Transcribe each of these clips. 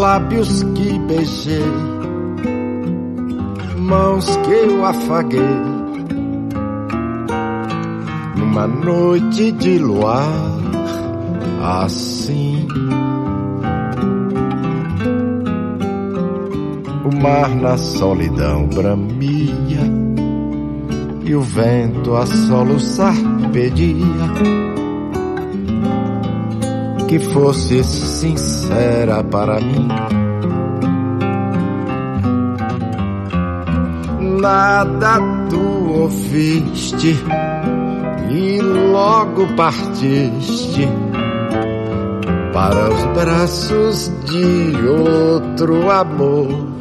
lábios que beijei, mãos que eu afaguei, numa noite de luar assim. O mar na solidão bramia e o vento a soluçar pedia que fosse sincera para mim. Nada tu ouviste e logo partiste para os braços de outro amor.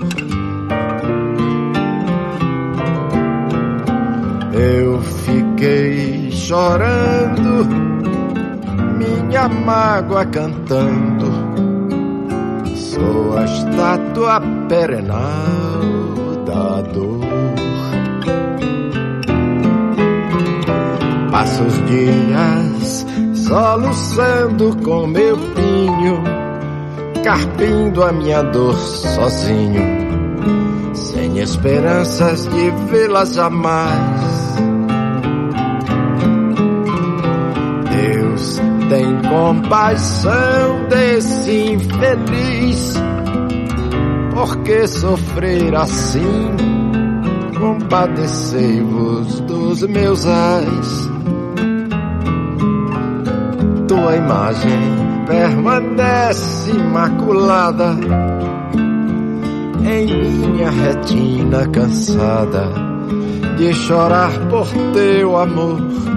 Eu fiquei chorando, minha mágoa cantando, sou a estátua perenal da dor. Passo os dias soluçando com meu pinho, carpindo a minha dor sozinho, sem esperanças de vê-la jamais. Deus tem compaixão desse infeliz, porque sofrer assim? Compadecei-vos dos meus ais. Tua imagem permanece imaculada em minha retina cansada de chorar por teu amor.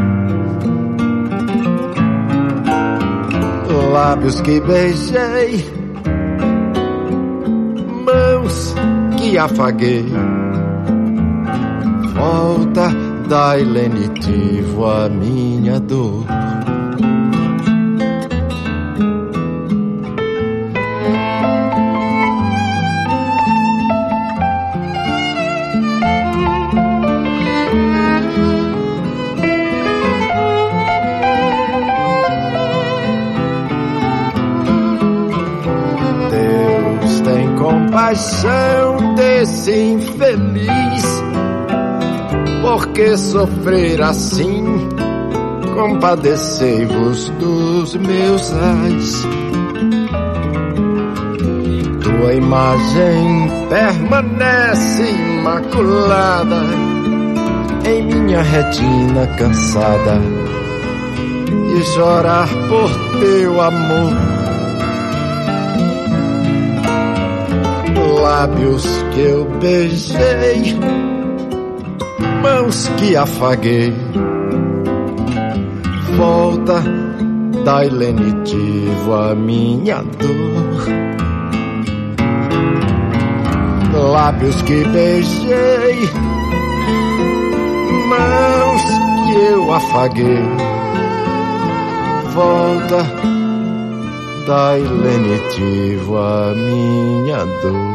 Lábios que beijei, mãos que afaguei, volta, dai lenitivo a minha dor. Compaixão desse infeliz, porque sofrer assim? Compadecei-vos dos meus ais. Tua imagem permanece imaculada em minha retina cansada de chorar por teu amor. Lábios que eu beijei, mãos que afaguei, volta, dai lenitivo a minha dor. Lábios que beijei, mãos que eu afaguei, volta, dai lenitivo a minha dor.